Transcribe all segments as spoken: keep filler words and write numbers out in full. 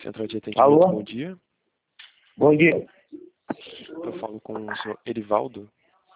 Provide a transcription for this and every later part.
Central de Atendimento, Alô? bom dia. Bom dia. Eu falo com o senhor Erivaldo.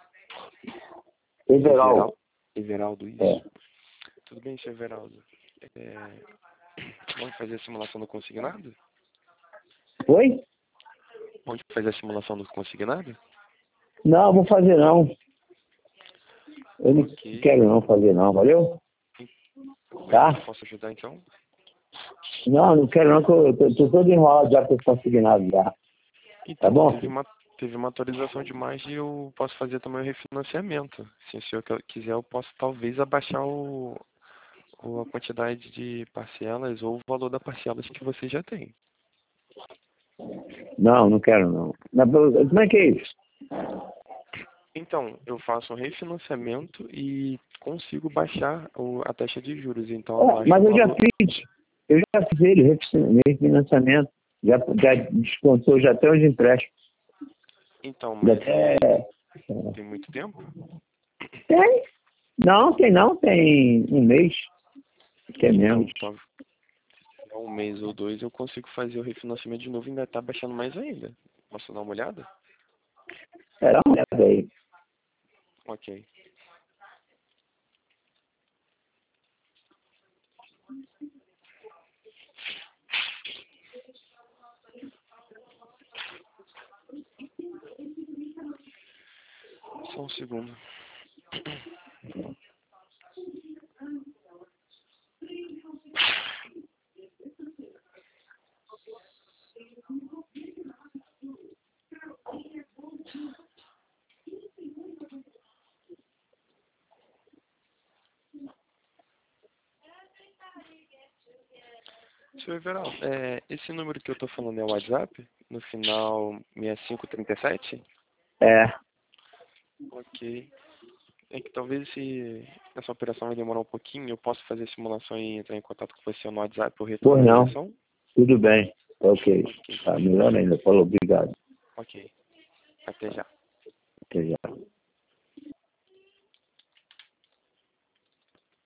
Everaldo. Everaldo, isso. É. Tudo bem, senhor Everaldo? É... Vamos fazer a simulação do consignado? Oi? Pode fazer a simulação do consignado? Não, vou fazer não. Eu não Ok. quero não fazer não, valeu? Tá? Eu posso ajudar então? Não, não quero não, que eu tô, tô todo enrolado já com esse consignado já. Então, Tá bom, teve filho? uma, teve uma atualização demais e eu posso fazer também o refinanciamento. Se o senhor quer- quiser, eu posso talvez abaixar o, o- a quantidade de parcelas ou o valor das parcelas que você já tem. Não, não quero não. Mas, como é que é isso? Então, eu faço um refinanciamento e consigo baixar o- a taxa de juros. Então, É, abaixo mas o eu já valor. fiz. Eu já fiz ele, refinan- refinanciamento. Já, já descontou, já até os empréstimos. Então, Já mas até... é, tem muito tempo? Tem? Não, tem não, tem um mês. Que é Então, menos. tá, se um mês ou dois eu consigo fazer o refinanciamento de novo e ainda tá baixando mais ainda. Posso dar uma olhada? Era uma olhada aí. Ok. Só um segundo. Senhor Everaldo, é, esse número que eu tô falando é o WhatsApp? No final sessenta e cinco trinta e sete? É. Ok. É que talvez esse, essa operação vai demorar um pouquinho. Eu posso fazer a simulação e entrar em contato com você no WhatsApp por retorno Pois da não. ligação? Tudo bem. Ok. Ok. Tá melhor ainda. Falou, obrigado. Ok. Até já. Até já.